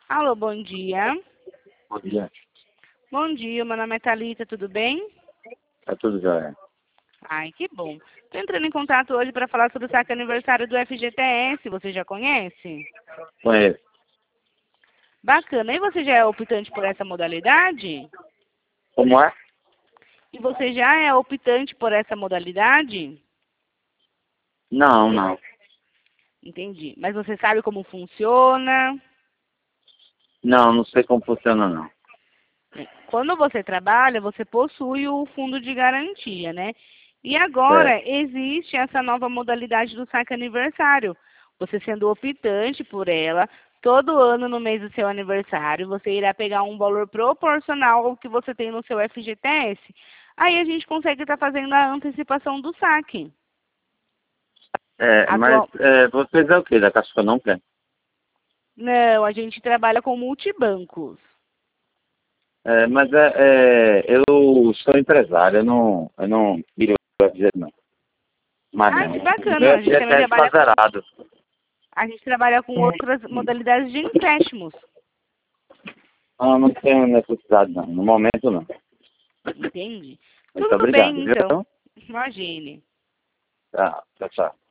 Alô, bom dia. Bom dia. Bom dia, meu nome é Thalita, tudo bem? Tá tudo jóia. Ai, que bom. Estou entrando em contato hoje para falar sobre o saque aniversário do FGTS, você já conhece? Conheço. Bacana. E você já é optante por essa modalidade? Como é? E você já é optante por essa modalidade? Não, não. Entendi. Mas você sabe como funciona? Não, não sei como funciona, não. Quando você trabalha, você possui o fundo de garantia, né? E É. agora existe essa nova modalidade do saque aniversário. Você sendo optante por ela, todo ano no mês do seu aniversário, você irá pegar um valor proporcional ao que você tem no seu FGTS. Aí a gente consegue estar fazendo a antecipação do saque. É, mas Atual... vocês é o quê? Da Caixa Econômica? Não, a gente trabalha com multibancos. Mas eu sou empresário, eu não viro FGTS, não. Mas Ah, não. que O bacana. meu A gente também FGTS está trabalha zerado. com outras modalidades de empréstimos. Não, não tenho necessidade, não. No momento, não. Entende? Muito Tudo obrigado, bem, então. viu? Imagine. Tchau, tchau, tchau.